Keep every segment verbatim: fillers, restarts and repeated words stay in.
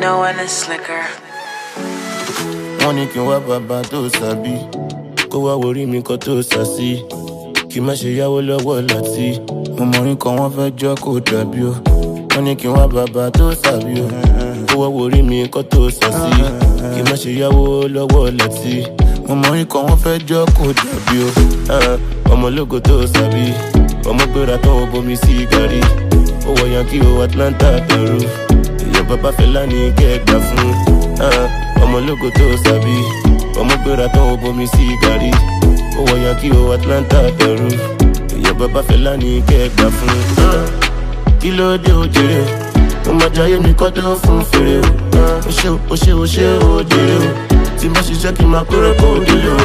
know when it's slicker. Wọ́n ní kí n wá bàbá tó sàbí, kó wá worí mi kó tó sàsí, kí má ṣe yáwó lọ́wọ́ láti. Ọmọ orin kan wọ́n fẹ́ jọ́ kó dàbí o. Wọ́n ní kí n wá bàbá tó sàbí o, kó wá worí mi kó tó sàsí, kí má ṣe yáwó lọ́wọ́ láti. Ọmọ orin kan wọ́n fẹ́ jọ́ kó dàbí o. Ọmọ ológo tó sàbí, ọmọ gbéra tán ó bomi sí gàrí, ó wọ Yankee o Atlanta Peru. Èèyàn bàbá Fẹlá ní kẹ́gbà fún. Ọmọ ológo tó sàbí, ọmọ gbéra tán ó bomi sí gàrí, ó wọ Yankee o Atlanta Peru. Èèyàn bàbá Fẹlá ní kẹ́gbà fún. Kí ló dé o jèrè o, mo máa jayé mi kọ́ tó fún fèrè o. Ó ṣe ó ṣe ó ṣe ó jèrè o, tí bá ṣiṣẹ́ kí n máa kórè kó délé o.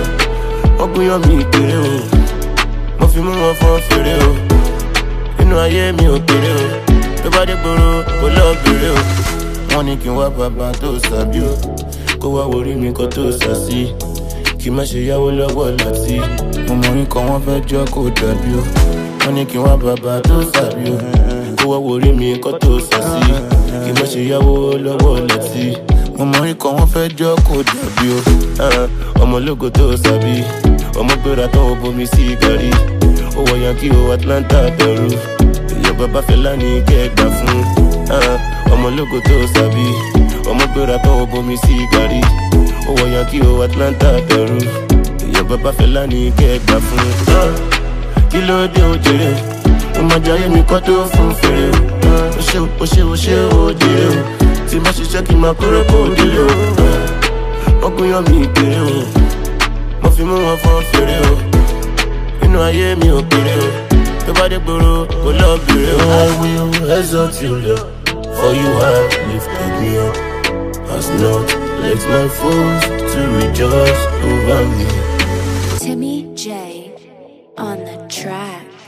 Wọ́n gúnyán mi kéré o, mo fi mú wọn fọ́n fèrè o. Inú ayé mi ò kéré o, tó bá dé gbòòrò kó lọ́ọ́ bèrè o. Wọ́n ní kí n wá bàbá tó sàbí o, kó wá worí mi kó tó sàsí, kí má ṣe yáwó lọ́wọ́ láti. Ọmọ orin kan wọ́n fẹ́ jọ́ kó dàbí o. Wọ́n ní kí n wá bàbá tó sàbí o, kó wá worí mi kó tó sàsí, kí má ṣe yáwó lọ́wọ́ láti. Ọmọ orin kan wọ́n fẹ́ jọ́ kó dàbí o. Ọmọ ológo tó sàbí, ọmọ gbéra tán ó bomi sí gàrí, ó wọ Yankee o Atlanta Peru. Èèyàn bàbá Fẹlá ní kẹ́gbà fún. Ọmọ ológo tó sàbí, ọmọ gbéra tán ó bomi sí gàrí, ó wọ Yankee o Atlanta Peru. Èèyàn bàbá Fẹlá ní kẹ́gbà fún. Kí ló dé o jèrè o, mo máa jayé mi kọ́ tó fún fèrè o. Ó ṣe ó ṣe ó ṣe ó jèrè o, tí bá ṣiṣẹ́ kí n máa kórè kó délé o. Wọ́n gúnyán mi kéré o, mo fi mú wọn fọ́n fèrè o. Inú ayé mi ò kéré o, tó bá dé gbòòrò kó lọ́ọ́ bèrè o. I will exalt you, Lord, for you have lifted me up. Has not let my foes to rejoice over me. Timmy J on the track.